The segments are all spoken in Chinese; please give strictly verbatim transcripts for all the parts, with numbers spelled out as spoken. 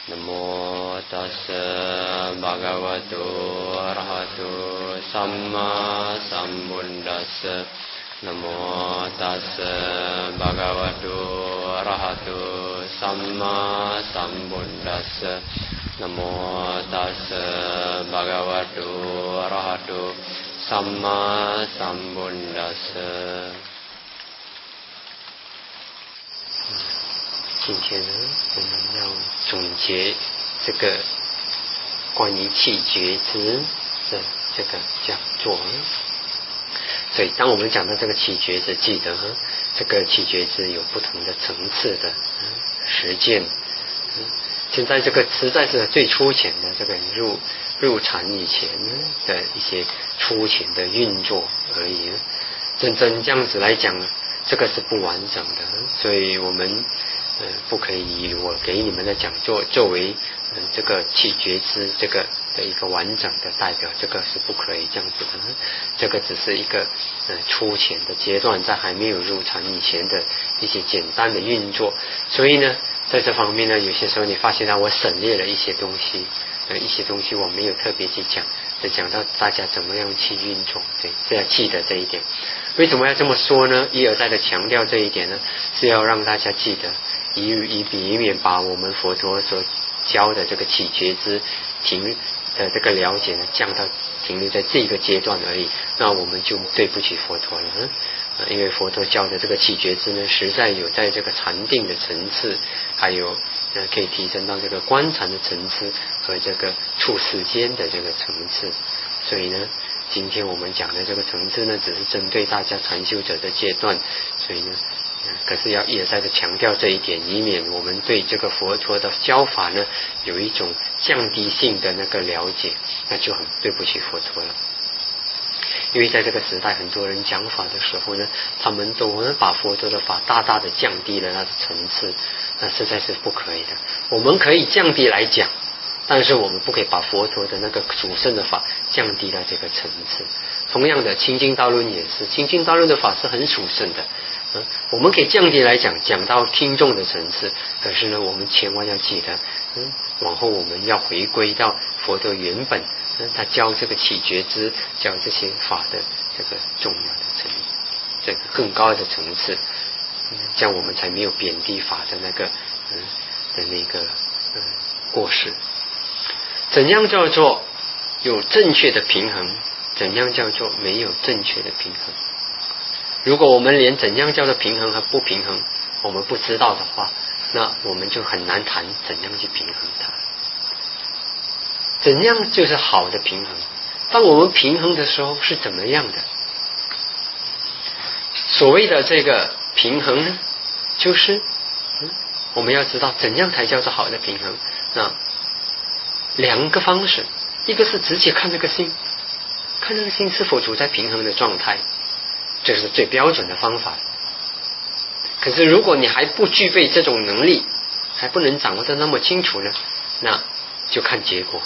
นะโมตัสสะภะคะวะโตอะระหะโตสัมมาสัมพุทธัสสะนะโมตัสสะภะคะวะโตอะระหะโตสัมมาสัมพุทธัสสะนะโมตัสสะภะคะวะโตอะระหะโตสัมมาสัมพุทธัสสะ今天呢，我们要总结这个关于气觉知的这个讲座。所以，当我们讲到这个气觉知，记得这个气觉知有不同的层次的实践。现在这个实在是最粗浅的这个入入禅以前的一些粗浅的运作而已。真正这样子来讲，这个是不完整的，所以我们。呃，不可以以我给你们的讲座作为呃这个气觉知这个的一个完整的代表，这个是不可以这样子的。这个只是一个呃粗浅的阶段，在还没有入禅以前的一些简单的运作。所以呢，在这方面呢，有些时候你发现到我省略了一些东西，呃一些东西我没有特别去讲，就讲到大家怎么样去运作，对，是要记得这一点。为什么要这么说呢？一而再的强调这一点呢，是要让大家记得。以以以免把我们佛陀所教的这个气觉知停的这个了解呢降到停留在这个阶段而已，那我们就对不起佛陀了。嗯，因为佛陀教的这个气觉知呢，实在有在这个禅定的层次，还有呃可以提升到这个观禅的层次和这个处世间的这个层次。所以呢，今天我们讲的这个层次呢，只是针对大家禅修者的阶段，所以呢。可是要一而再的强调这一点，以免我们对这个佛陀的教法呢有一种降低性的那个了解，那就很对不起佛陀了。因为在这个时代，很多人讲法的时候呢，他们都能把佛陀的法大大的降低了那个层次，那实在是不可以的。我们可以降低来讲，但是我们不可以把佛陀的那个主圣的法降低了这个层次。同样的，清净道论也是，清净道论的法是很殊胜的。嗯，我们可以降低来讲，讲到听众的层次，可是呢，我们千万要记得，嗯，往后我们要回归到佛陀原本，嗯，他教这个起觉知，教这些法的这个重要的层，这个更高的层次，嗯，这样我们才没有贬低法的那个，嗯，的那个，嗯，过失。怎样叫做有正确的平衡？怎样叫做没有正确的平衡？如果我们连怎样叫做平衡和不平衡我们不知道的话，那我们就很难谈怎样去平衡它。怎样就是好的平衡？当我们平衡的时候是怎么样的？所谓的这个平衡呢，就是、嗯、我们要知道怎样才叫做好的平衡。那两个方式，一个是直接看这个心，看这个心是否处在平衡的状态，这是最标准的方法。可是如果你还不具备这种能力，还不能掌握得那么清楚呢，那就看结果。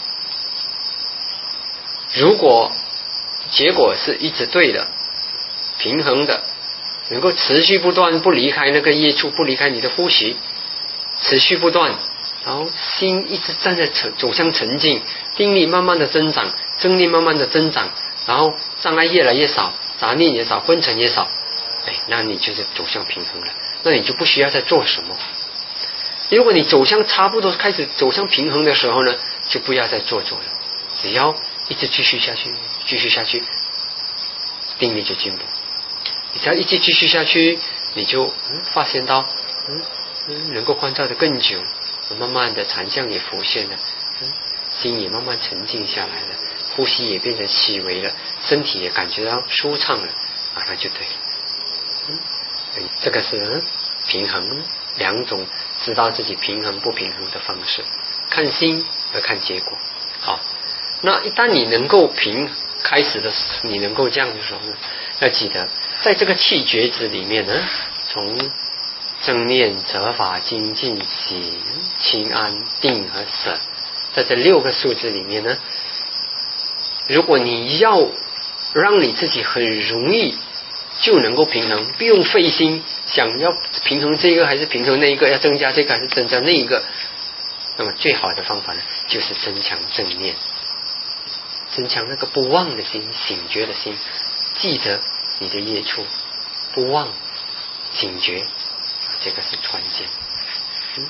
如果结果是一直对的，平衡的，能够持续不断，不离开那个业处，不离开你的呼吸，持续不断，然后心一直站在走向沉静，定力慢慢的增长，正力慢慢的增长，然后障碍越来越少，杂念也少，昏沉也少，哎，那你就是走向平衡了，那你就不需要再做什么。如果你走向差不多开始走向平衡的时候呢，就不要再做做了，只要一直继续下去，继续下去，定力就进步。你只要一直继续下去，你就、嗯、发现到、嗯嗯、能够观照得更久，慢慢的禅相也浮现了、嗯，心也慢慢沉静下来了，呼吸也变成细微了，身体也感觉到舒畅了，啊，那就对了。嗯，这个是、嗯、平衡两种知道自己平衡不平衡的方式，看心和看结果。好，那一旦你能够平开始的时候，你能够这样的时候呢，要记得在这个气觉知里面呢，从正念、折法、精进、喜、清安、定和舍，在这六个数字里面呢，如果你要让你自己很容易就能够平衡，不用费心想要平衡这个还是平衡那一个，要增加这个还是增加那一个， 那么最好的方法呢，就是增强正念，增强那个不忘的心、醒觉的心，记得你的业处，不忘醒觉，这个是关键。嗯，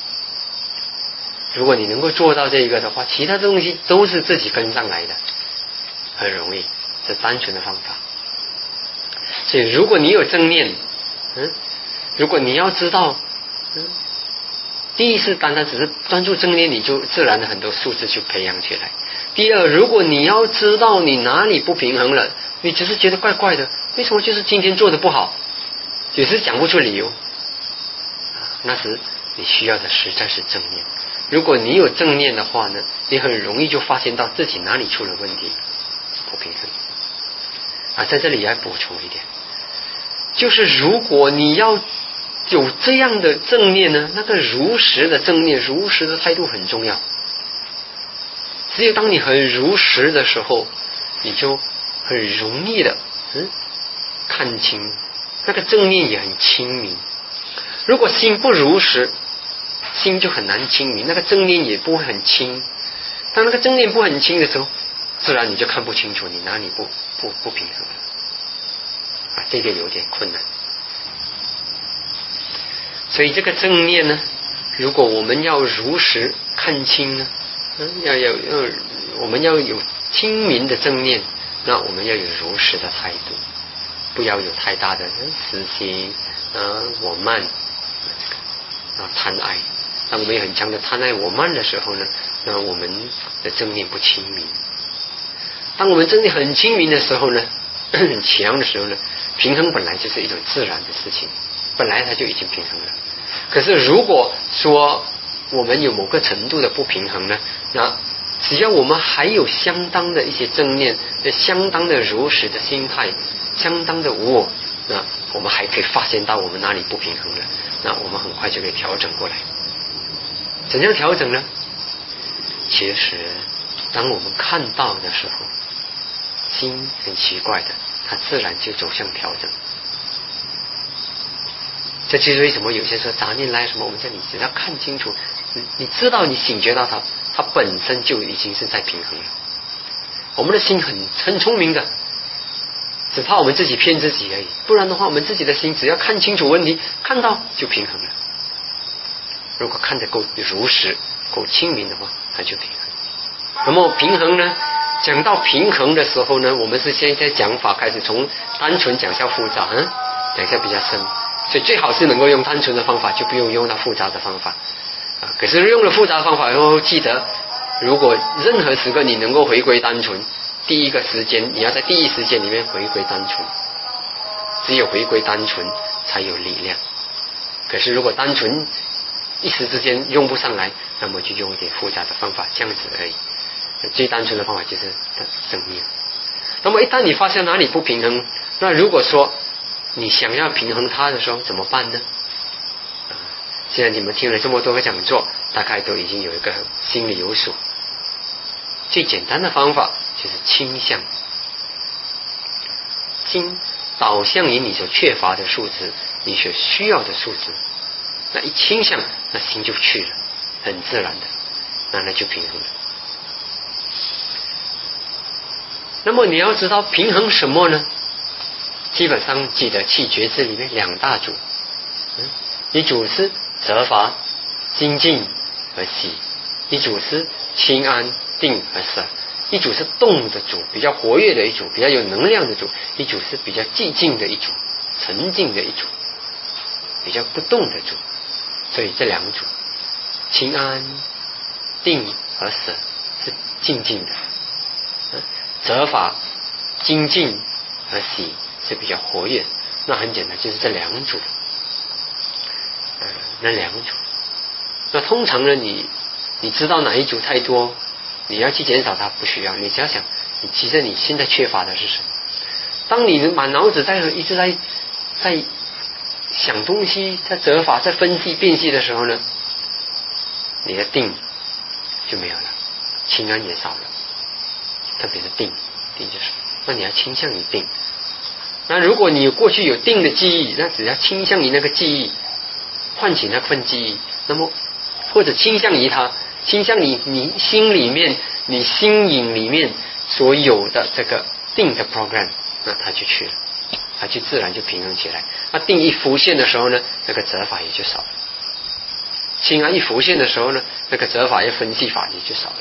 如果你能够做到这个的话，其他的东西都是自己跟上来的，很容易，是单纯的方法。所以如果你有正念，嗯，如果你要知道，嗯，第一是单单只是专注正念，你就自然的很多素质就培养起来。第二，如果你要知道你哪里不平衡了，你只是觉得怪怪的，为什么就是今天做的不好，也是讲不出理由，那时你需要的实在是正念。如果你有正念的话呢，你很容易就发现到自己哪里出了问题，不平衡。啊，在这里要补充一点，就是如果你要有这样的正念呢，那个如实的正念、如实的态度很重要。只有当你很如实的时候，你就很容易的嗯看清，那个正念也很清明。如果心不如实，心就很难清明，那个正念也不会很清。当那个正念不很清的时候，自然你就看不清楚你哪里不不不平衡了啊，这个有点困难。所以这个正念呢，如果我们要如实看清呢，嗯，要要要我们要有清明的正念，那我们要有如实的态度，不要有太大的私心啊、我慢啊、贪爱。当我们有很强的贪爱我慢的时候呢，那我们的正念不清明。当我们正念很清明的时候呢，很强的时候呢，平衡本来就是一种自然的事情，本来它就已经平衡了。可是如果说我们有某个程度的不平衡呢，那只要我们还有相当的一些正念，相当的如实的心态，相当的无我，那我们还可以发现到我们哪里不平衡了，那我们很快就可以调整过来。怎样调整呢？其实当我们看到的时候，心很奇怪的，它自然就走向调整。这就是为什么有些时候杂念来什么，我们这里只要看清楚，你你知道你醒觉到它，它本身就已经是在平衡了。我们的心很很聪明的，只怕我们自己骗自己而已。不然的话，我们自己的心只要看清楚问题，看到就平衡了。如果看得够如实、够清明的话，它就平衡。那么平衡呢？讲到平衡的时候呢，我们是现在讲法开始从单纯讲向复杂，嗯，讲下比较深。所以最好是能够用单纯的方法，就不用用到复杂的方法啊。可是用了复杂的方法以后，记得如果任何时刻你能够回归单纯，第一个时间你要在第一时间里面回归单纯，只有回归单纯才有力量。可是如果单纯一时之间用不上来，那么就用一点复杂的方法，这样子而已。最单纯的方法就是正念。那么一旦你发现哪里不平衡，那如果说你想要平衡它的时候怎么办呢？现在你们听了这么多个讲座，大概都已经有一个心里有数。最简单的方法就是倾向，心导向于你所缺乏的数值，你所需要的数值，那一倾向，那心就去了，很自然的，那那就平衡了。那么你要知道平衡什么呢？基本上记得气觉知里面两大组，嗯，一组是责罚、精进和喜，一组是清安、定和舍，一组是动的组，比较活跃的一组，比较有能量的组，一组是比较寂静的一组，沉静的一组，比较不动的组。所以这两组清安、定和舍是静静的，嗯，责罚、精进和喜是比较活跃。那很简单，就是这两组，嗯，那两组。那通常呢，你你知道哪一组太多，你要去减少它不需要，你只要想，你其实你现在缺乏的是什么？当你满脑子在一直在在想东西，在责罚、在分析、辨析的时候呢，你的定就没有了，清安也少了，特别是定，定就是，那你要倾向于定。那如果你过去有定的记忆，那只要倾向于那个记忆，唤起那份记忆，那么或者倾向于它，倾向你你心里面你心影里面所有的这个定的 program， 那它就去了，它就自然就平衡起来。那定一浮现的时候呢，那个责法也就少了。清安一浮现的时候呢，那个责法一分析法也就少了。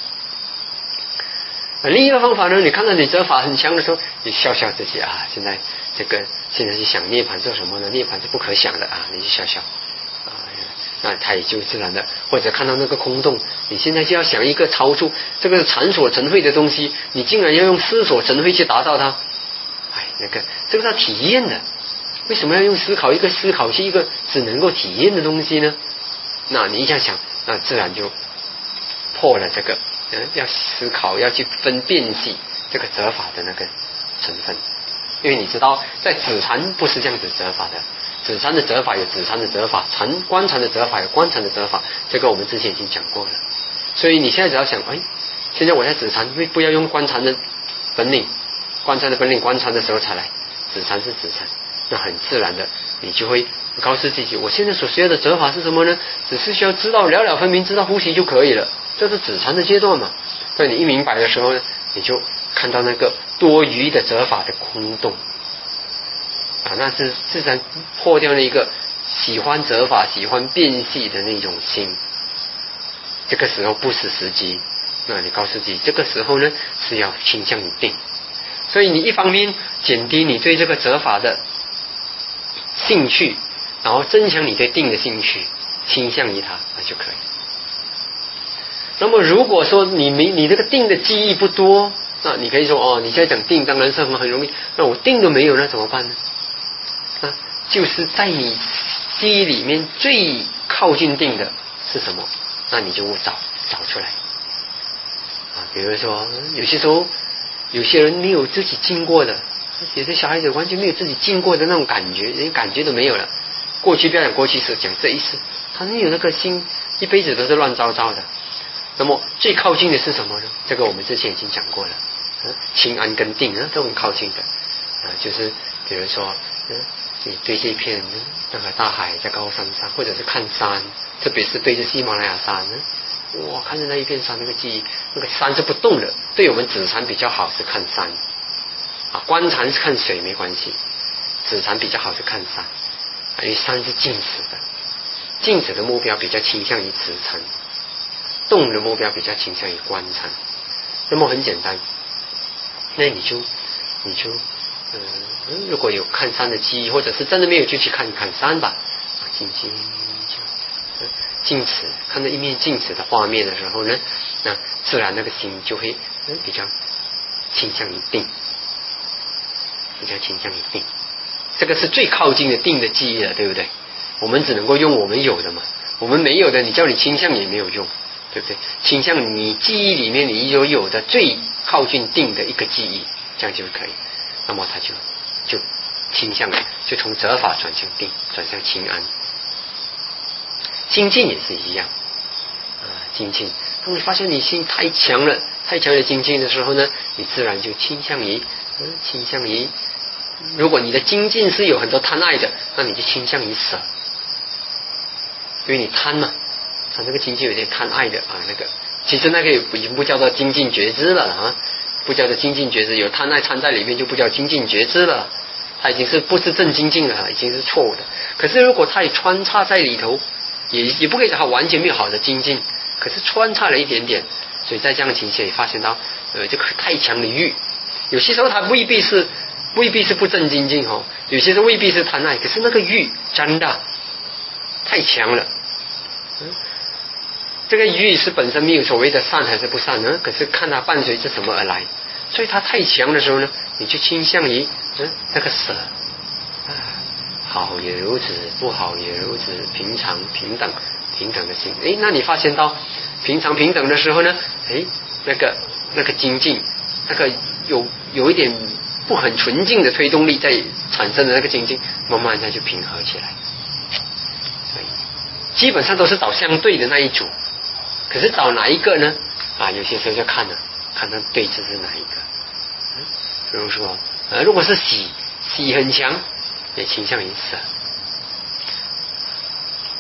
另一个方法呢，你看到你责法很强的时候，你笑笑自己啊，现在这个现在是想涅槃做什么呢？涅槃是不可想的啊，你就笑笑啊，那他也就自然的。或者看到那个空洞，你现在就要想一个超出这个禅所成慧的东西，你竟然要用思所成慧去达到它，哎，那个这个是要体验的，为什么要用思考？一个思考是一个只能够体验的东西呢？那你一想想，那自然就破了这个。嗯，要思考，要去分辨析这个责法的那个成分，因为你知道，在止禅不是这样子责法的，止禅的责法有止禅的责法，禅观禅的责法有观禅的责法，这个我们之前已经讲过了。所以你现在只要想，哎，现在我在止禅，不要用观禅的本领，观禅的本领，观禅的时候才来，止禅是止禅，那很自然的，你就会告诉自己，我现在所需要的责法是什么呢？只是需要知道了了分明，知道呼吸就可以了。这是止禅的阶段嘛？当你一明白的时候呢，你就看到那个多余的责法的空洞啊，那是自然破掉那个喜欢责法、喜欢辨析的那种心。这个时候不是时机，那你告诉自己，这个时候呢是要倾向于定。所以你一方面减低你对这个责法的兴趣，然后增强你对定的兴趣，倾向于它，那就可以。那么如果说你没你这个定的记忆不多，那你可以说哦，你现在讲定当然是很很容易，那我定都没有，那怎么办呢？啊，就是在你记忆里面最靠近定的是什么，那你就找找出来啊。比如说有些时候有些人没有自己经过的，有些小孩子完全没有自己经过的那种感觉，连感觉都没有了。过去不要讲过去式，讲这一世，他没有那个心，一辈子都是乱糟糟的。那么最靠近的是什么呢？这个我们之前已经讲过了，嗯，清安跟定呢都很靠近的啊，就是比如说，嗯，你对这一片那个大海在高山上，或者是看山，特别是对着喜马拉雅山呢，哇，看着那一片山，那个记忆，那个山是不动的。对我们止禅比较好是看山啊，观禅是看水没关系，止禅比较好是看山，因为山是静止的，静止的目标比较倾向于止禅。动的目标比较倾向于观禅，那么很简单，那你就你就嗯，如果有看山的记忆，或者是真的没有就去看看山吧，啊，静静就静止，看到一面静止的画面的时候呢，那自然那个心就会嗯比较倾向于定，比较倾向于定，这个是最靠近的定的记忆了，对不对？我们只能够用我们有的嘛，我们没有的，你叫你倾向也没有用。对不对？倾向你记忆里面你有有的最靠近定的一个记忆，这样就可以。那么它就就倾向就从责法转向定，转向清安。精进也是一样啊，精进。当你发现你心太强了，太强的精进的时候呢，你自然就倾向于嗯，倾向于，如果你的精进是有很多贪爱的，那你就倾向于舍，因为你贪嘛。他那个精进有点贪爱的啊，那个其实那个已经不叫做精进觉知了啊，不叫做精进觉知，有贪爱掺在里面就不叫精进觉知了，它已经是不是正精进了，已经是错误的。可是如果它也穿插在里头，也也不可以讲它完全没有好的精进，可是穿插了一点点，所以在这样的情形也发现到，呃，这个太强的欲，有些时候它未必是未必是不正精进哦，有些时候未必是贪爱，可是那个欲真的太强了，嗯。这个欲是本身没有所谓的善还是不善呢？可是看它伴随着什么而来，所以它太强的时候呢，你就倾向于嗯那个舍啊，好也如此，不好也如此，平常平等平等的心。诶，那你发现到平常平等的时候呢，诶，那个那个精进，那个有有一点不很纯净的推动力在产生的那个精进，慢慢它就平和起来。所以基本上都是找相对的那一组。可是找哪一个呢？啊，有些时候就看了，看它对峙是哪一个。嗯，比如说，呃，如果是喜，喜很强，也倾向于舍。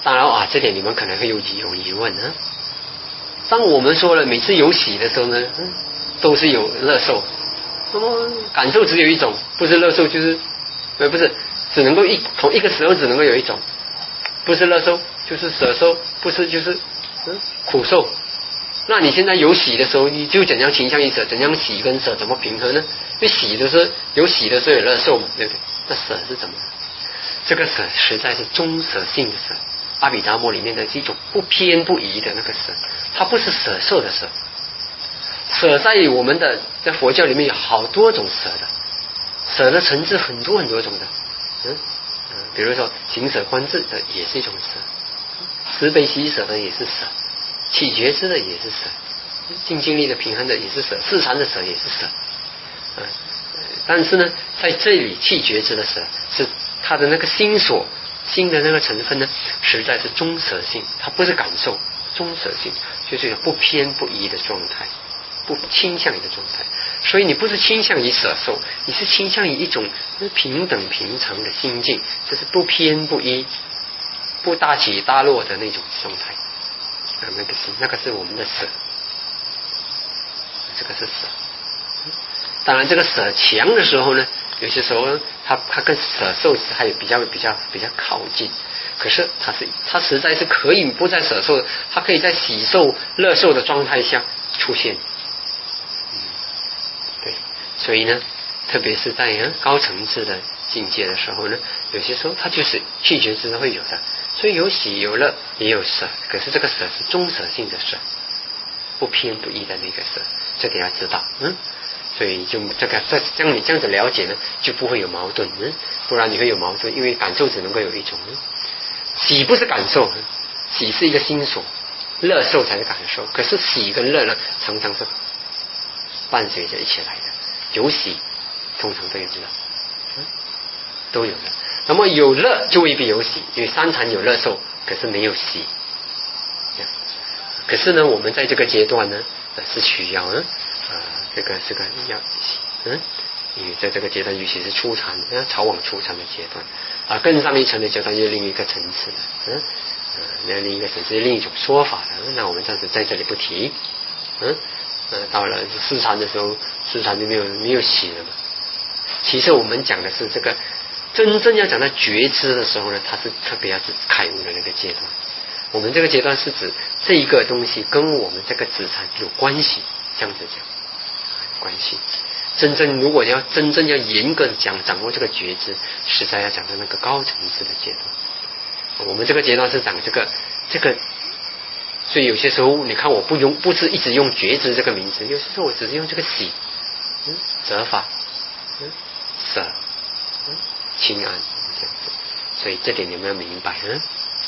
当然啊，这点你们可能会有有疑问啊。当我们说了每次有喜的时候呢，嗯，都是有乐受，那么感受只有一种，不是乐受就是呃不是只能够一同一个时候只能够有一种，不是乐受就是舍受，不是就是嗯苦受。那你现在有喜的时候，你就怎样倾向于舍？怎样喜跟舍怎么平衡呢？因为喜的是有喜的时候有乐受嘛，对不对？那舍是怎么？这个舍实在是中舍性的舍，阿毗达摩里面的是一种不偏不倚的那个舍，它不是舍受的舍。舍在我们的在佛教里面有好多种舍的，舍的层次很多很多种的，嗯嗯，比如说行舍观智的也是一种舍，慈悲喜舍的也是舍。起觉知的也是舍，静静力的平衡的也是舍，四禅的舍也是舍，嗯，但是呢，在这里气觉知的舍是它的那个心所心的那个成分呢，实在是中舍性，它不是感受，中舍性就是一种不偏不倚的状态，不倾向于的状态。所以你不是倾向于舍受，你是倾向于一种平等平常的心境，就是不偏不倚、不大起大落的那种状态。啊，那个是那个是我们的舍，这个是舍。当然，这个舍强的时候呢，有些时候它它跟舍受还有比较比较比较靠近。可是它是它实在是可以不在舍受，它可以在喜受乐受的状态下出现。嗯，对，所以呢，特别是在高层次的境界的时候呢，有些时候它就是气觉知会有的。所以有喜有乐也有舍，可是这个舍是中舍性的舍，不偏不倚的那个舍，这点要知道，嗯，所以就这个这这样你这样子了解呢，就不会有矛盾，嗯，不然你会有矛盾，因为感受只能够有一种，嗯，喜不是感受，喜是一个心所，乐受才是感受，可是喜跟乐呢，常常是伴随着一起来的，有喜通常都有乐，嗯，都有乐。那么有乐就未必有喜，因为三禅有乐受，可是没有喜。可是呢，我们在这个阶段呢，是需要呢，啊，这个这个要嗯，因为在这个阶段，尤其是初禅，朝往初禅的阶段，啊，更上一层的阶段又另一个层次的，嗯，啊，那另一个层次另一种说法的，那我们暂时在这里不提，嗯，呃，到了四禅的时候，四禅就没有没有喜了嘛。其实我们讲的是这个。真正要讲到觉知的时候呢，它是特别要是开悟的那个阶段。我们这个阶段是指这一个东西跟我们这个子禅有关系，这样子讲关系。真正如果要真正要严格讲掌握这个觉知，实在要讲到那个高层次的阶段。我们这个阶段是讲这个这个，所以有些时候你看我不用不是一直用觉知这个名字，有些时候我只是用这个喜，嗯，折法，嗯，舍，嗯。清安这样子，所以这点你们要明白，嗯。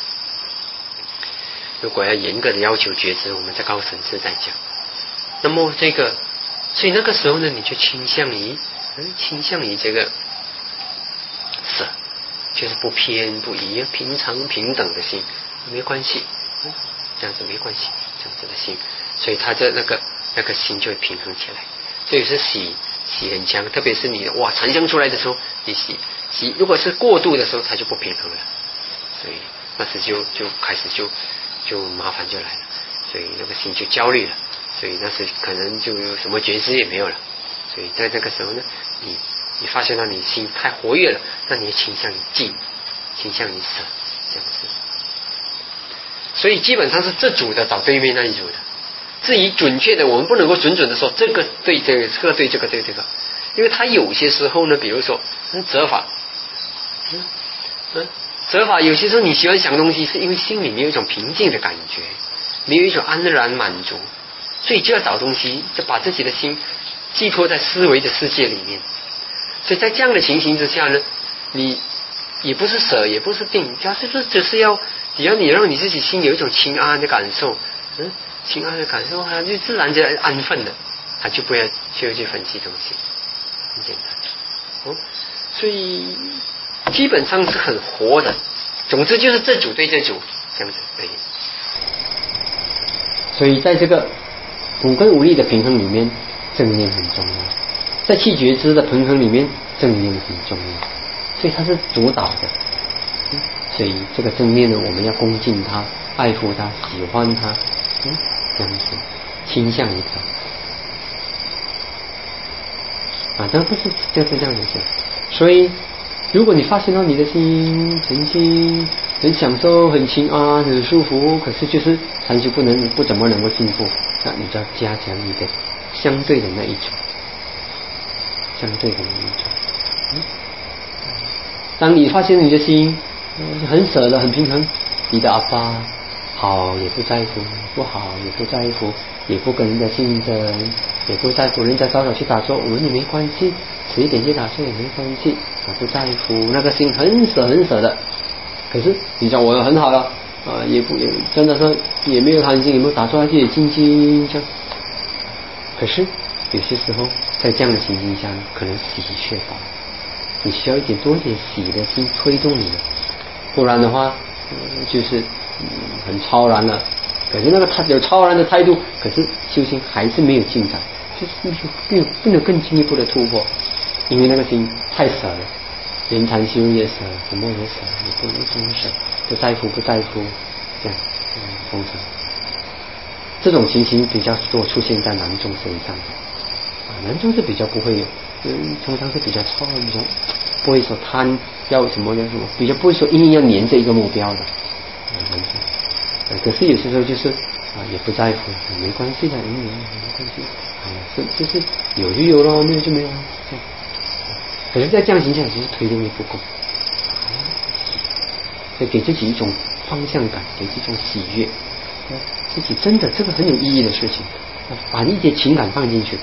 如果要严格的要求觉知，我们在高层次再讲。那么这个，所以那个时候呢，你就倾向于，嗯，倾向于这个舍，就是不偏不倚、平常平等的心，没关系，嗯，这样子没关系，这样子的心，所以他的那个那个心就会平衡起来。所以是喜喜很强，特别是你哇禅香出来的时候，你喜。喜如果是过度的时候，它就不平衡了，所以那时就就开始就就麻烦就来了，所以那个心就焦虑了，所以那时可能就有什么觉知也没有了，所以在这个时候呢，你你发现到你心太活跃了，那你倾向于静，倾向于舍，这样子。所以基本上是这组的找对面那一组的。至于准确的，我们不能够准准的说这个对这个，这个对这个对这个，因为它有些时候呢，比如说嗯折法。嗯嗯，折法有些时候你喜欢想东西，是因为心里没有一种平静的感觉，没有一种安然满足，所以就要找东西，就把自己的心寄托在思维的世界里面。所以在这样的情形之下呢，你也不是舍，也不是定，就是只是要，只要你让你自己心有一种清安的感受，嗯，清安的感受，它就自然就安分了，它就不要去去分析东西，很简单。哦，所以。基本上是很活的，总之就是这组对这组这样子而已。所以在这个五根五力的平衡里面，正念很重要；在气觉知的平衡里面，正念很重要。所以它是主导的。 所以这个正念呢，我们要恭敬他、爱护他、喜欢他，嗯，这样子倾向于他啊，这不是就是这样子讲。所以，如果你发现到你的心沉静、很享受、很清安、很舒服，可是就是禅修不能不怎么能够进步，那你就要加强你的相对的那一种，相对的那一种。嗯，当你发现你的心很舍得、很平衡，你的阿爸好也不在乎，不好也不在乎，也不跟人家竞争，也不在乎人家早早去打坐，我们也没关系，迟一点去打坐也没关系，我不在乎，那个心很舍很舍的。可是你讲我很好了啊，也不也真的是也没有贪心，也没有打坐下去，也静静这样。可是有些时候在这样的情境下，可能喜缺乏，你需要一点多一点喜的心推动你的，不然的话，嗯、就是、嗯、很超然了。可是那个他有超然的态度，可是修行还是没有进展，就是没有不能更进一步的突破，因为那个心太舍了。连禅修也舍，什么也舍，也不能这么舍，不在乎不在乎，这样，嗯，通常这种情形比较多出现在男众身上啊，男众是比较不会有，嗯，通常是比较超，比较不会说贪要什么要什么，比较不会说一定要黏着一个目标的，啊，男众，啊，可是有些时候就是啊，也不在乎，没关系的，嗯，没关系，啊，是就是有就有咯，没有就没有，这样。可是，在这样形象其实推动力不够，所以给自己一种方向感，给自己一种喜悦，自己真的这个很有意义的事情，把一些情感放进去，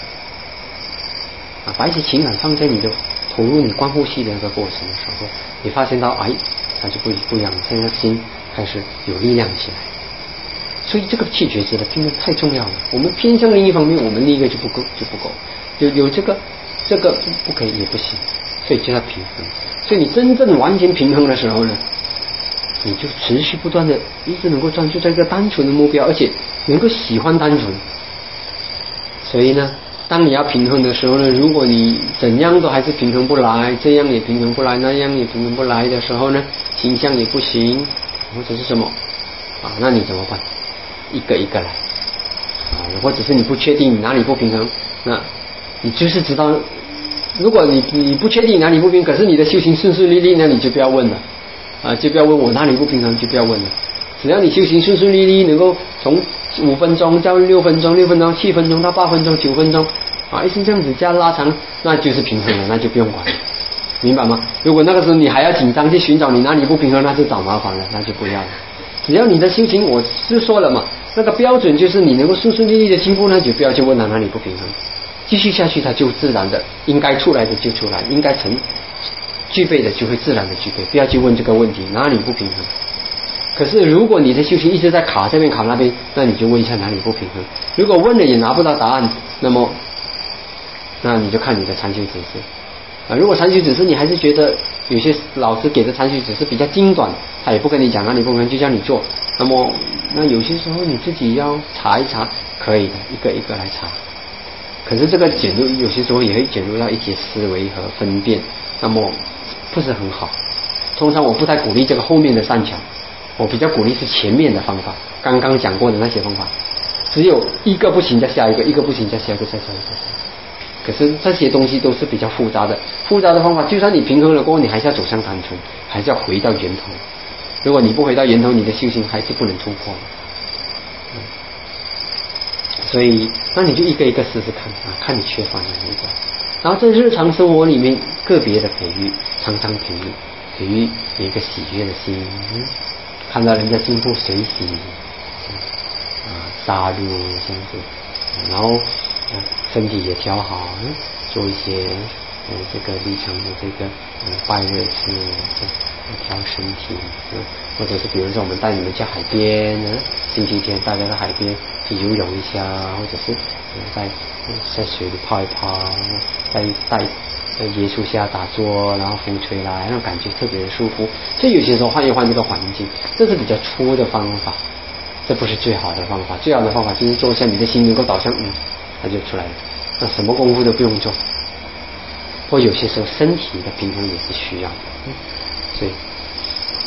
啊，把一些情感放在你的投入你观呼吸的那个过程的时候，你发现到哎，它就不不一样，现在心开始有力量起来。所以这个气觉知的平衡太重要了。我们偏向另一方面，我们另一个就不够，就不够。有有这个。这个不可以也不行，所以就要平衡。所以你真正完全平衡的时候呢，你就持续不断的一直能够专注在一个单纯的目标，而且能够喜欢单纯。所以呢，当你要平衡的时候呢，如果你怎样都还是平衡不来，这样也平衡不来，那样也平衡不来的时候呢，形象也不行，或者是什么啊？那你怎么办？一个一个来啊，或者是你不确定你哪里不平衡，那你就是知道。如果你你不确定哪里不平衡，可是你的修行顺顺利利，那你就不要问了啊，就不要问我哪里不平衡，就不要问了。只要你修行顺顺利利，能够从五分钟到六分钟，六分钟七分钟到八分钟九分钟啊，一直这样子加拉长，那就是平衡了，那就不用管了，明白吗？如果那个时候你还要紧张去寻找你哪里不平衡，那就找麻烦了，那就不要了。只要你的修行，我是说了嘛，那个标准就是你能够顺顺利利的进步，那就不要去问他哪里不平衡。继续下去，它就自然的应该出来的就出来，应该成具备的就会自然的具备，不要去问这个问题哪里不平衡。可是如果你的修行一直在卡这边卡那边，那你就问一下哪里不平衡。如果问了也拿不到答案，那么那你就看你的禅修指示啊。如果禅修指示你还是觉得有些老师给的禅修指示比较精短，他也不跟你讲哪里不平衡，就叫你做，那么那有些时候你自己要查一查，可以的，一个一个来查。可是这个卷入有些时候也会卷入到一些思维和分辨，那么不是很好。通常我不太鼓励这个后面的三强，我比较鼓励是前面的方法，刚刚讲过的那些方法，只有一个不行再下一个，一个不行再下一个，再下一个。可是这些东西都是比较复杂的，复杂的方法，就算你平衡了过后，你还是要走向单纯，还是要回到源头。如果你不回到源头，你的修行还是不能突破的。嗯，所以那你就一个一个试试看啊，看你缺乏哪一个。然后在日常生活里面个别的培育，常常培育培育一个喜悦的心，嗯，看到人家进步随喜啊，杀戮这样子，然后、呃、身体也调好，嗯，做一些呃这个日常的这个呃拜日子，调身体，嗯，或者是比如说我们带你们去海边，嗯，星期天大家在海边去游泳一下，或者是、呃、在、呃、在水里泡一泡，在在在椰树下打坐，然后风吹来，那种感觉特别的舒服。所以有些时候换一换这个环境，这是比较粗的方法，这不是最好的方法。最好的方法就是做一下你的心能够导向，嗯，它就出来了。那什么功夫都不用做。或有些时候身体的平衡也是需要的，嗯，所以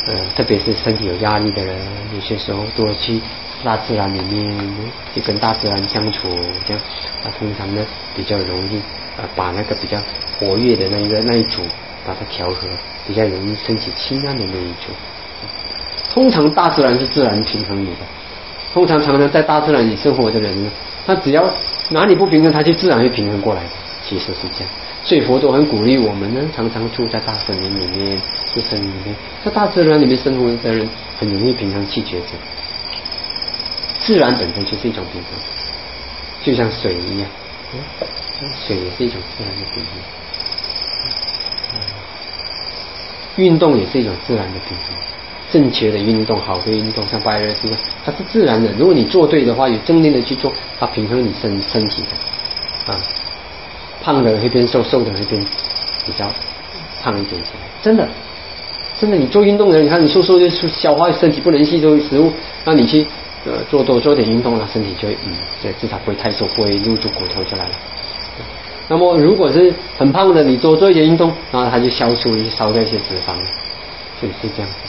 呃，特别是身体有压力的人，有些时候多去大自然里面，就跟大自然相处，这样啊，通常呢比较容易啊，把那个比较活跃的那一个那一组把它调和，比较容易升起清安的那一组。通常大自然是自然平衡你的，通常常常在大自然里生活的人呢，他只要哪里不平衡，他就自然会平衡过来的。其实是这样，所以佛陀很鼓励我们呢，常常住在大森林里面，住森林里面，在大自然里面生活的人，很容易平衡气绝者。自然本身就是一种平衡，就像水一样，嗯，水也是一种自然的平衡，嗯，运动也是一种自然的平衡。正确的运动，好的运动，像拜热是吧？它是自然的。如果你做对的话，有正念的去做，它平衡你身身体的啊。胖的会变瘦，瘦的会变比较胖一点起来。真的，真的，你做运动的人，你看你瘦瘦就消化身体不能吸收食物，那你去呃做多做点运动了，身体就会嗯，对，至少不会太瘦，不会露出骨头出来了。那么如果是很胖的，你多做一点运动，然后它就消除一些烧掉一些脂肪，所以是这样子。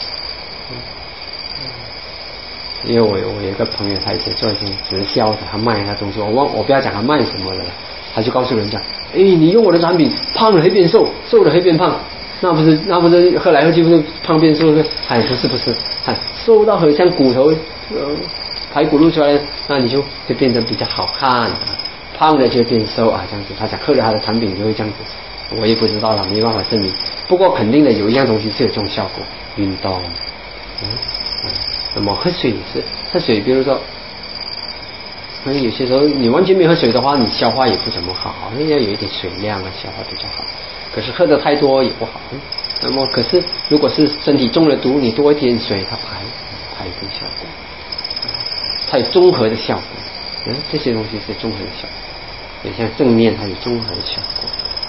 因为我有我有一个朋友，他以前做一些直销的，他卖他东西，我忘我不要讲他卖什么了，他就告诉人家，哎，你用我的产品，胖了会变瘦，瘦了会变胖，那不是那不是喝来喝去不是胖变瘦是？哎，不是不是，哎，瘦到很像骨头，呃，排骨露出来，那你就就变得比较好看，胖了就变瘦啊，这样子。他讲喝了他的产品就会这样子，我也不知道了，没办法证明。不过肯定的有一样东西是有这种效果，运动。嗯嗯，那么喝水也是，喝水比如说，那有些时候你完全没喝水的话，你消化也不怎么好，要有一点水量啊，消化比较好。可是喝的太多也不好。那么可是如果是身体中了毒，你多一点水，它排排出效果，它有综合的效果。嗯，这些东西是综合的效果，也像正念，它有综合的效果。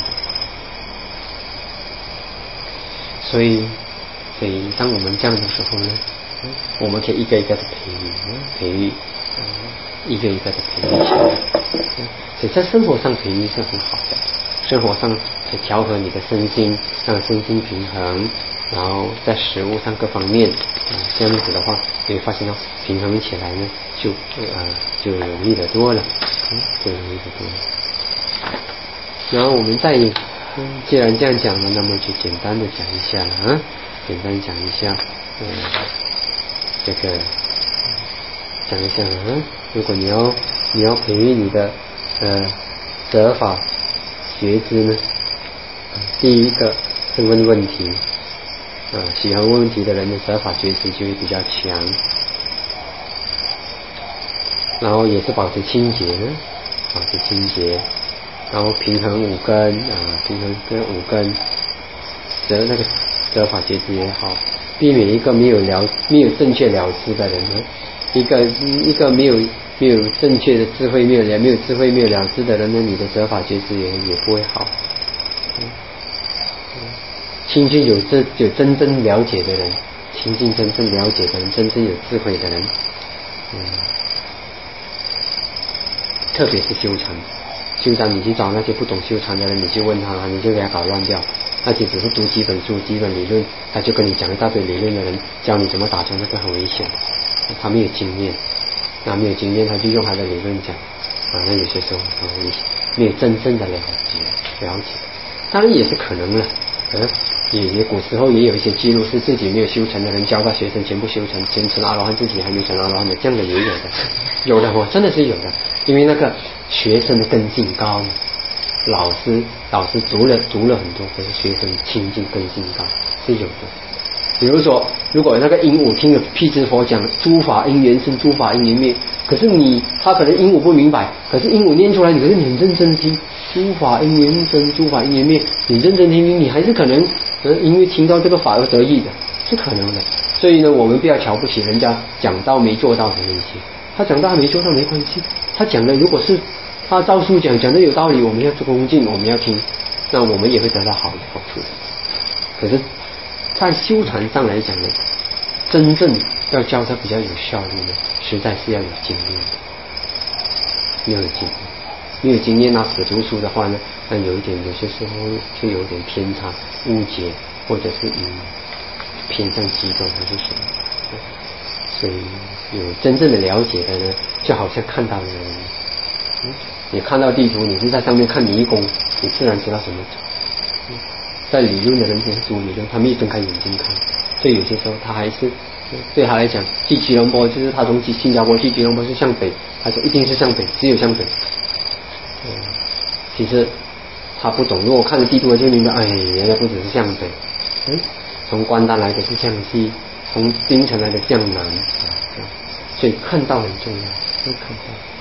所以。所以当我们这样的时候呢，我们可以一个一个的培育，培育，呃，一个一个的培育起来。所以在生活上培育是很好的，生活上可以调和你的身心，让身心平衡，然后在食物上各方面，呃，这样子的话，你会发现到平衡起来呢，就呃就容易得多了，嗯，就容易得多了。然后我们再，嗯，既然这样讲了，那么就简单的讲一下了啊。简单讲一下，呃，这个讲一下啊，如果你要你要培育你的呃责法觉知呢，第一个是问问题，啊，喜欢问问题的人的责法觉知就会比较强，然后也是保持清洁呢，保持清洁，然后平衡五根啊，平衡跟五根，则那个。责法觉知也好，避免一个没有了没有正确了知的人呢，一个一个没有没有正确的智慧，没有了没有智慧没有了知的人呢，你的责法觉知也也不会好。嗯嗯，亲近有真有真正了解的人，亲近真正了解的人，真正有智慧的人，嗯，特别是修禅，修禅你去找那些不懂修禅的人，你去问他，你就给他搞乱掉。而且只是读几本书、几本理论，他就跟你讲一大堆理论的人，教你怎么打坐，那个很危险。他没有经验，那没有经验，他就用他的理论讲，啊，那有些时候很危险，没有真正的了解了解。当然也是可能了，嗯，也也古时候也有一些记录是自己没有修成的人教到学生全部修成，先成阿罗汉，自己还没成阿罗汉的，这样的也有的，有的哦，真的是有的，因为那个学生的根性高嘛。老师老师读了读了很多，可是学生亲近根性高是有的。比如说，如果那个鹦鹉听了辟支佛讲诸法因缘生，诸法因缘灭，可是你他可能鹦鹉不明白，可是鹦鹉念出来，你可是你很认真听，诸法因缘生，诸法因缘灭，你认真听听，你还是可能呃因为听到这个法而得益的，是可能的。所以呢，我们不要瞧不起人家讲到没做到的那些，他讲到没做到没关系，他讲的如果是。他照书讲讲的有道理，我们要做恭敬，我们要听，那我们也会得到好的好处的。可是，在修禅上来讲呢，真正要教他比较有效率呢，实在是要有经验，要有经验，没有经验那死读书的话呢，那有一点有些时候就有点偏差、误解，或者是嗯偏向极端还是什么。所以有真正的了解的呢，就好像看到了，嗯，你看到地图，你是在上面看迷宫，你自然知道怎么走。嗯，在理论的人间书理论，他没有睁开眼睛看，所以有些时候他还是对他来讲，去吉隆坡就是他从新加坡去吉隆坡是向北，他说一定是向北，只有向北。嗯，其实他不懂，如果看了地图就明白，哎，原来不只是向北，嗯，从关丹来的是向西，从槟城来的向南，啊，所以看到很重要，会看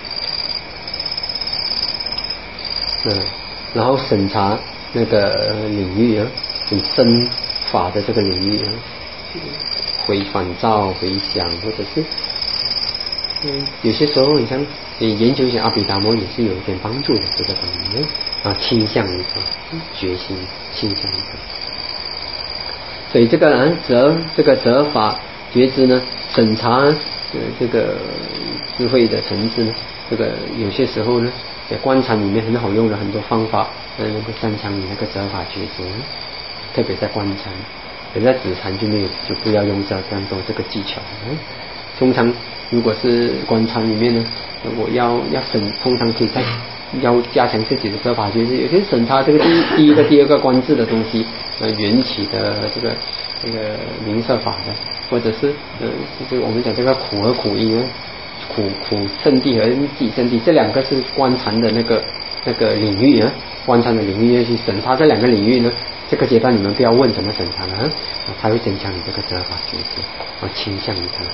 到。嗯，然后审查那个领域啊，很深法的这个领域啊，回反照、回想，或者是嗯，有些时候你像你研究一下阿毗达摩也是有一点帮助的这个方面啊，倾向于决心，倾向于。所以这个呢，责这个责法觉知呢，审查呃这个智慧的层次呢，这个有些时候呢，在观禅里面很好用的很多方法，呃，能够擅长你那个责法觉知，特别在观禅，可在止禅就没有，就不要用这这样多这个技巧。嗯，通常如果是观禅里面呢，如果要要审，通常可以在要加强自己的责法觉知，有些审查这个第一第一个、第二个观智的东西。呃，缘起的这个这个明色法的，或者是呃，就是我们讲这个苦和苦因，苦苦圣地和地圣地，这两个是观禅的那个那个领域啊，观禅的领域要去审查这两个领域呢。这个阶段你们不要问怎么审查啊，它会增强你这个责法觉知，啊，倾向于它。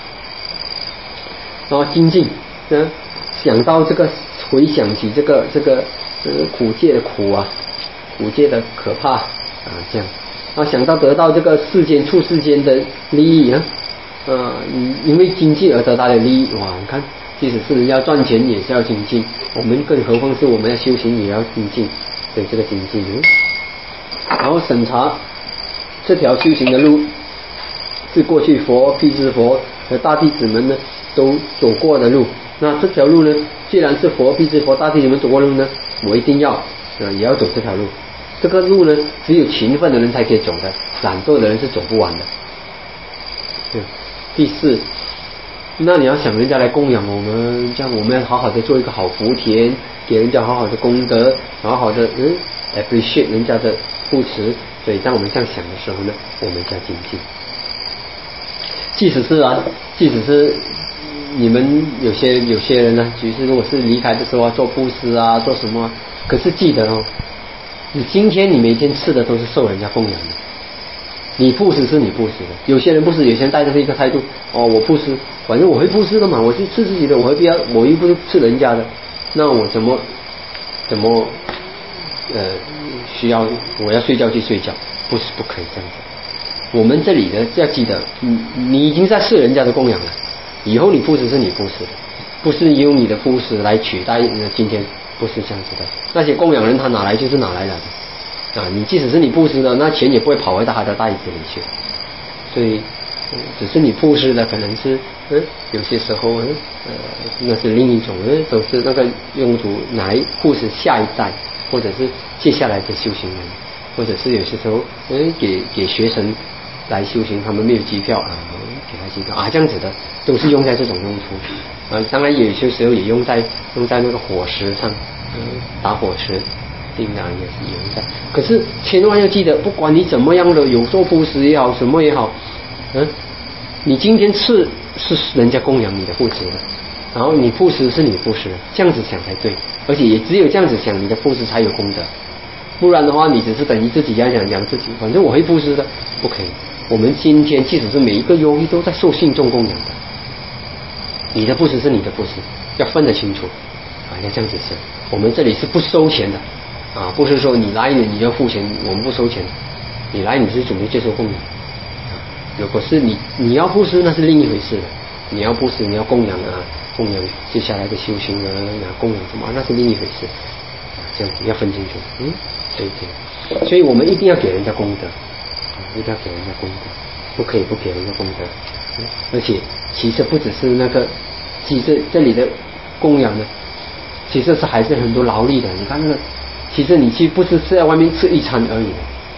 然后精进，呢，想到这个回想起这个这个呃苦界的苦啊，苦界的可怕。啊，这样，啊，想到得到这个世间处世间的利益啊，呃，因为经济而得到的利益，哇，你看，即使是人家赚钱也是要精进，我们更何况是我们要修行也要精进，对这个精进，嗯，然后审查这条修行的路是过去佛、辟支佛和大弟子们呢都走过的路，那这条路呢，既然是佛、辟支佛、大弟子们走过的路呢，我一定要呃也要走这条路。这个路呢，只有勤奋的人才可以走的，懒惰的人是走不完的。对，第四，那你要想人家来供养我们，这样我们要好好的做一个好福田，给人家好好的功德，好好的嗯 appreciate 人家的扶持。所以当我们这样想的时候呢，我们就要精进。即使是啊，即使是你们有些有些人呢，其实如果是离开的时候啊，做布施啊，做什么，可是记得哦。你今天你每天吃的都是受人家供养的，你布施是你布施的。有些人布施，有些人带着一个态度，哦，我布施，反正我会布施的嘛，我去吃自己的，我何必要，我又不是吃人家的，那我怎么怎么呃需要我要睡觉去睡觉？不是不可以这样子。我们这里的要记得，你你已经在吃人家的供养了，以后你布施是你布施的，不是用你的布施来取代今天。不是这样子的，那些供养人他哪来就是哪来的啊！你即使是你布施的，那钱也不会跑回到他的袋子里去。所以，嗯、只是你布施的可能是，嗯，有些时候，嗯，呃，那是另一种，嗯，都是那个用途来布施下一代，或者是接下来的修行人，或者是有些时候，嗯，给给学生来修行，他们没有机票啊，给他机票啊，这样子的，都是用在这种用途。啊，当然有些时候也用在用在那个火石上，嗯，打火石，定然也是用在。可是千万要记得，不管你怎么样的有做布施也好，什么也好，嗯，你今天吃是人家供养你的布施的，然后你布施是你布施的，这样子想才对，而且也只有这样子想，你的布施才有功德。不然的话，你只是等于自己养养养自己，反正我会布施的，不可以。我们今天即使是每一个yogi都在受信众供养的。你的布施是你的布施，要分得清楚啊！要这样子想。我们这里是不收钱的啊，不是说你来你你要付钱，我们不收钱。你来你是准备接受供养啊。如果是你你要布施，那是另一回事了。你要布施，你要供养啊，供养接下来的修行人啊，供养什么，那是另一回事啊。这样子要分清楚，嗯，所以这样，所以我们一定要给人家功德啊，一定要给人家功德，不可以不给人家功德。嗯、而且其实不只是那个。其实这里的供养呢，其实是还是很多劳力的。你看那个，其实你去不是是在外面吃一餐而已，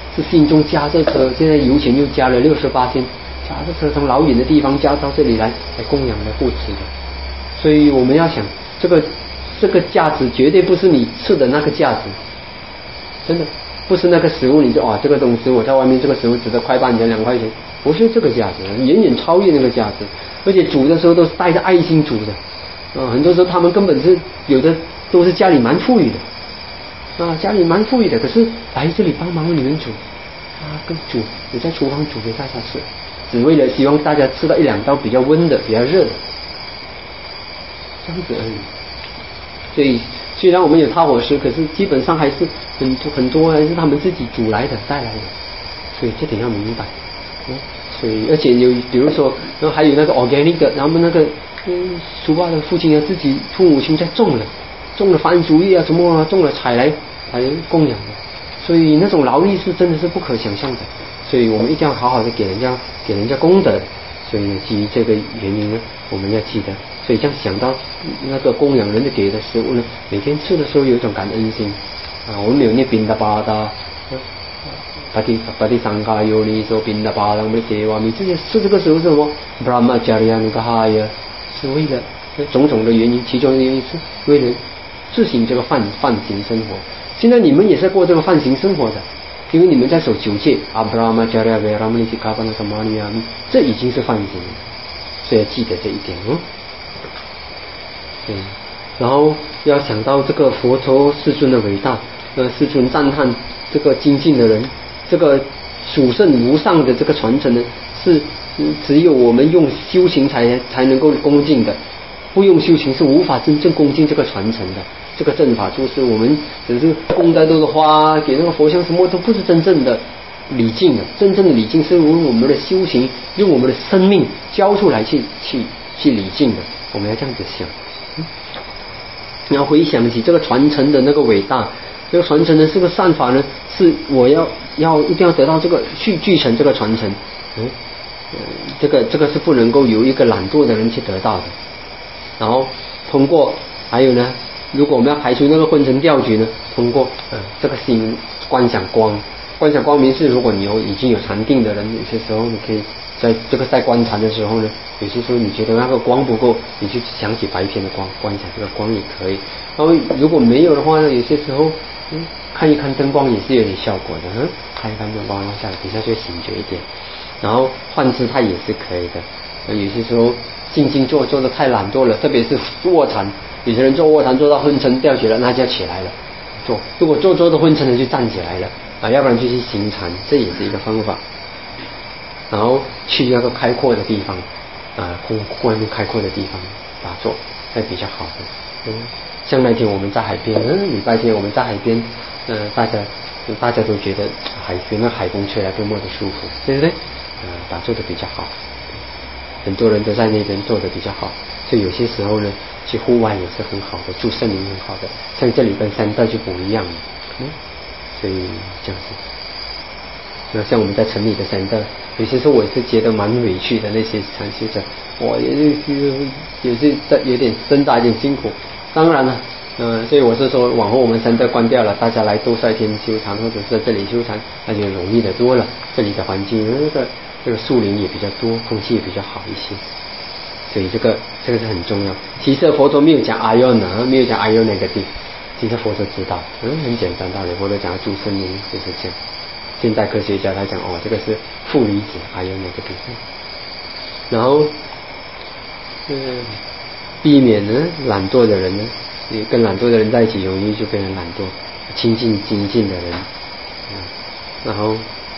是心中加这车，现在油钱又加了六十八千，加这车从老远的地方加到这里来来供养来护持的。所以我们要想，这个这个价值绝对不是你吃的那个价值，真的不是那个食物，你就啊这个东西我在外面这个食物值得块半钱两块钱，不是这个价值，远远超越那个价值。而且煮的时候都是带着爱心煮的，啊，很多时候他们根本是有的都是家里蛮富裕的，啊，家里蛮富裕的，可是来这里帮忙你们煮，啊，跟煮你在厨房煮给大家吃，只为了希望大家吃到一两道比较温的、比较热的，这样子而已。所以虽然我们有踏火食，可是基本上还是很多很多还是他们自己煮来的带来的，所以这点要明白。嗯，所以而且有比如说，然后还有那个 organic 的，然后那个嗯，苏爸的父亲啊，自己父母亲在种了，种了番薯叶啊什么啊，种了采来来供养的，所以那种劳力是真的是不可想象的。所以我们一定要好好的给人家给人家功德。所以基于这个原因呢，我们要记得。所以这样想到那个供养人的给的食物呢，每天吃的时候有一种感恩心啊。我们没有念宾达巴达。巴蒂巴蒂桑卡尤尼说宾达巴当的给瓦米，这些是这个时候是什么 ？Brahmacharya 那个哈呀，是为了种种的原因，其中的原因是为了自行这个犯犯行生活。现在你们也是过这个犯行生活的，因为你们在守九戒啊 ，Brahmacharya Veramani Sikapana Samadhiyami， 这已经是犯行，所以要记得这一点哦。对，然后要想到这个佛陀世尊的伟大，呃，世尊赞叹这个精进的人。这个殊胜无上的这个传承呢，是只有我们用修行才才能够恭敬的，不用修行是无法真正恭敬这个传承的。这个正法就是我们只是供太多的花，给那个佛像什么都不是真正的礼敬的。真正的礼敬是用我们的修行，用我们的生命交出来去去去礼敬的。我们要这样子想，嗯，你要回想起这个传承的那个伟大。这个传承的这个善法呢，是我要要一定要得到这个去继承这个传承，嗯，呃，这个这个是不能够由一个懒惰的人去得到的。然后通过还有呢，如果我们要排除那个昏沉掉举呢，通过呃这个心观想光，观想光明是如果你有已经有禅定的人，有些时候你可以在这个在观禅的时候呢，有些时候你觉得那个光不够，你就想起白天的光，观想这个光也可以。然后如果没有的话呢，有些时候嗯，看一看灯光也是有点效果的，嗯，看一看灯光，下来比较就醒觉一点。然后换姿态也是可以的，有些时候静静坐坐的太懒惰了，特别是卧禅，有些人做卧禅做到昏沉掉觉了，那就要起来了做。如果做做的昏沉了就站起来了啊，要不然就去行禅，这也是一个方法。然后去那个开阔的地方啊，空外面开阔的地方打坐，才比较好的。嗯，像那天我们在海边，嗯，礼拜天我们在海边，呃，大家大家都觉得海边那海风吹来多么的舒服，对不对？呃，打坐的比较好，很多人都在那边做的比较好，所以有些时候呢，去户外也是很好的，住森林很好的，像这里跟山道就不一样了，嗯，所以这样子。那像我们在城里的山道，有些时候我是觉得蛮委屈的，那些禅修者，我也是也是有点挣扎，有点辛苦。当然了，呃，所以我是说，往后我们山道关掉了，大家来多晒天修禅，或者是在这里修禅，那就容易的多了。这里的环境，这个这个树林也比较多，空气也比较好一些，所以这个这个是很重要。其实佛陀没有讲阿尤呢，没有讲阿尤那个地，其实佛陀知道，嗯，很简单道理。佛陀讲住森林就是这样。现代科学家他讲哦，这个是负离子，还有那个地方，然后嗯，避免呢懒惰的人呢，你跟懒惰的人在一起，容易就变成懒惰；亲近精进的人，嗯，然后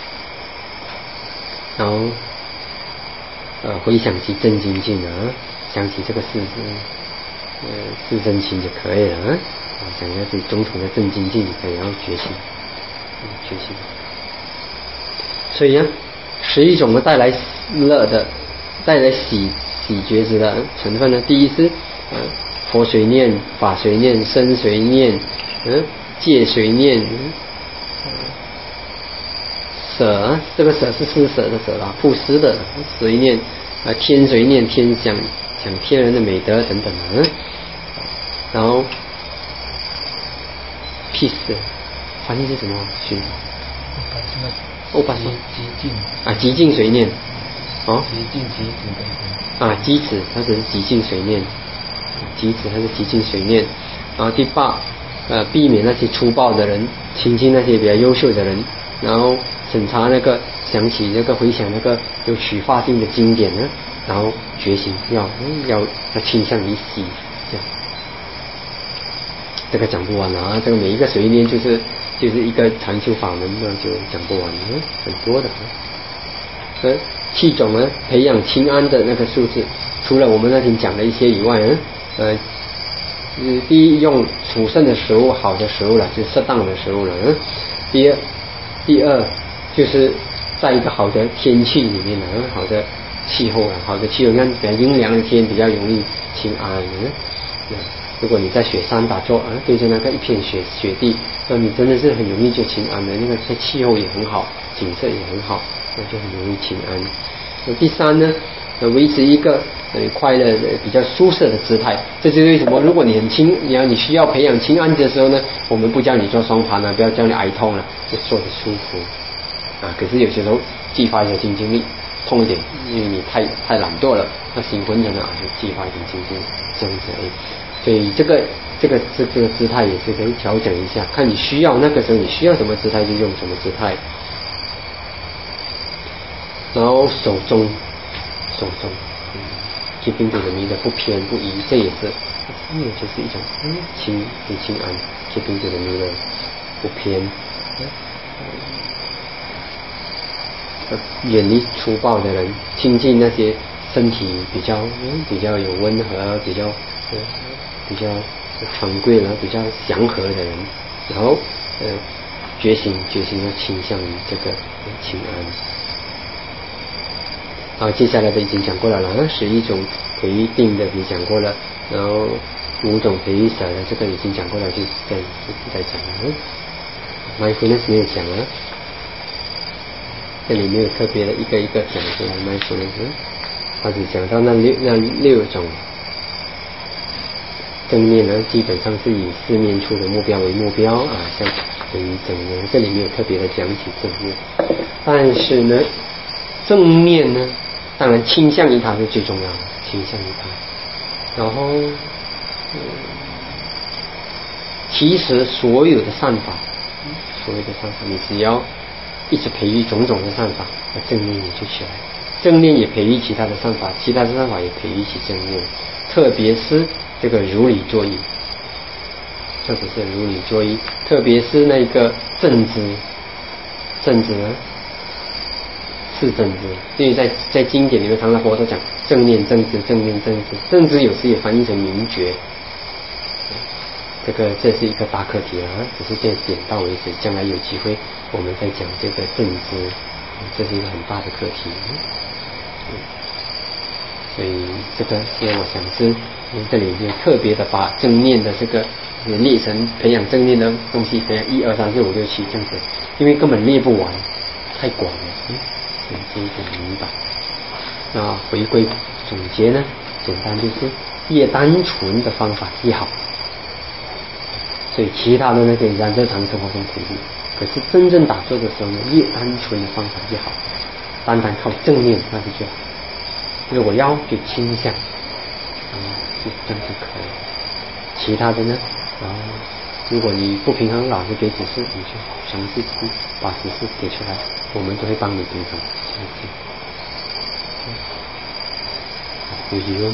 然后呃回想起正精进啊，想起这个事呃事真情就可以了啊，想下去种种的正精进就可以，然后觉醒，嗯，觉醒。所以啊，十一种的带来乐的、带来喜喜觉知的成分呢，第一是呃佛随念、法随念、身随念、嗯戒随念、嗯、舍，这个舍是施舍的舍啦，布施的随念啊，天随念，天想想天人的美德等等的，嗯，然后 peace 翻译是什么？寻欧巴桑极静啊，极静随念，哦， 极静极止的啊，机子它只是极静随念，机子它是极静随念。然后第八，呃，避免那些粗暴的人，亲近那些比较优秀的人，然后审查那个，想起那个回想那个有启发性的经典呢，然后决心要要要倾向于喜，这样。这个讲不完了啊！这个每一个随念就是就是一个禅修法门，那就讲不完了，很多的。呃，七种呢，培养清安的那个数字，除了我们那天讲的一些以外呢，呃，第一用储剩的食物，好的食物了，就是适当的食物了。嗯，第二，第二就是在一个好的天气里面呢，好的气候了，好的气候，看比较阴凉的天比较容易清安。嗯，如果你在雪山打坐啊，对着那个一片雪雪地，那你真的是很容易就清安的。那个气候也很好，景色也很好，那就很容易清安。那第三呢，呃，维持一个呃快乐的、比较舒适的姿态。这就是为什么，如果你很轻，你要你需要培养清安的时候呢，我们不叫你做双盘了，不要叫你挨痛了，就坐得舒服啊。可是有些时候激发一下精精力，痛一点，因为你太太懒惰了，那心昏沉了啊，就激发一点精精力，这样子哎。所以这个这个这个姿态也是可以调整一下，看你需要那个时候你需要什么姿态就用什么姿态。然后手中手中嗯keeping to the middle，不偏不移，这也是这也就是一种嗯清很清安，keeping to the middle，不偏，呃远离粗暴的人，亲近那些身体比较嗯比较有温和，比较呃比较tranquil贵了，比较祥和的人，然后呃决心决心要倾向于这个清安。好，接下来的已经讲过了了，十一种培育定的也讲过了，然后五种培育舍的这个已经讲过了，就再再讲了。mindfulness 没有讲了，这里没有特别的一个一个讲出来 mindfulness， 他只讲到那六那六种正念呢，基本上是以四面处的目标为目标啊，像等于正念，这里没有特别的讲起正念，但是呢，正念呢。当然倾向于它是最重要的，倾向于它。然后、嗯、其实所有的善法，所有的善法你只要一直培育种种的善法，那正念也就起来，正念也培育其他的善法，其他的善法也培育起正念，特别是这个如理作意，特别是如理作意，特别是那个正知，正知呢是正知，因为在在经典里面，常常佛都讲正念正知，正念正知，正知有时也翻译成明觉。这个这是一个大课题啊，只是这点到为止，将来有机会我们再讲这个正知，这是一个很大的课题。所以这个现在我想是这里就特别的把正念的这个列成培养正念的东西，培养一二三四五六七这样子，因为根本列不完，太广了。嗯这一点明白。那回归总结呢，简单就是越单纯的方法越好，所以其他的呢可以在日常生活中培育，可是真正打坐的时候呢，越单纯的方法越好，单单靠正念那是最好，如果要就倾向啊，就这样就可以了。其他的呢啊，如果你不平衡，老师给指示，你就尝试把指示给出来，我们都会帮你平衡。不用。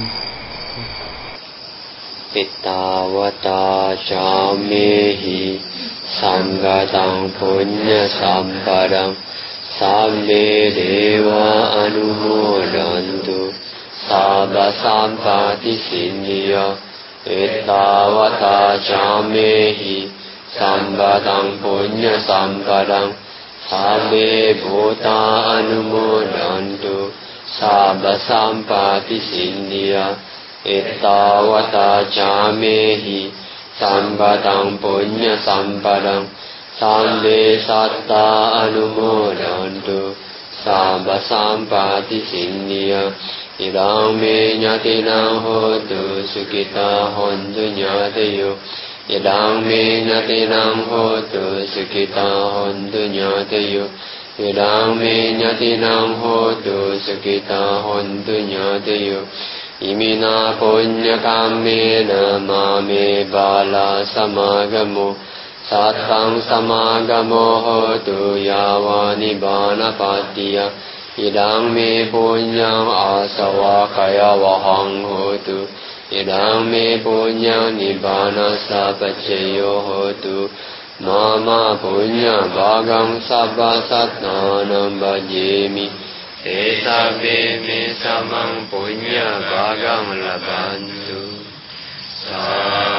ปิตาวตาจามิหิสังฆตังปุญญสัมปดังสัพเพเทวะอนุโมดันตุสัพพสัมปติสินนิยาปิตาวตาจามิหิสังฆตังปุญญสัมปดังสัพเพภูตาอนุโมดันตุสัพพสัมปติสินนิยาอิตาวตาจามิหิสัมปตังปุญญสัมปดังสัมเวสัตตาอนุโมดันตุสัพพสัมปติสินนิยาอิดังเมญตินังโหตุสุขิตาหนตุญาตโย Yadang me nyatinang hotu sukita hontu nyatayo. Yadang me nyatinang hotu sukita hontu nyatayo. Imina punya kamena mame bala samagamo. Satang samagamo hotu yawa nibbana patiya. Idang me punyang asawa kaya wahang hotu. Idang me punyang nibbana sapacayo hotu. Mama punya bagang sabba satnanam bhajemi. Te sabbe me samang punya bagang labantu. Sa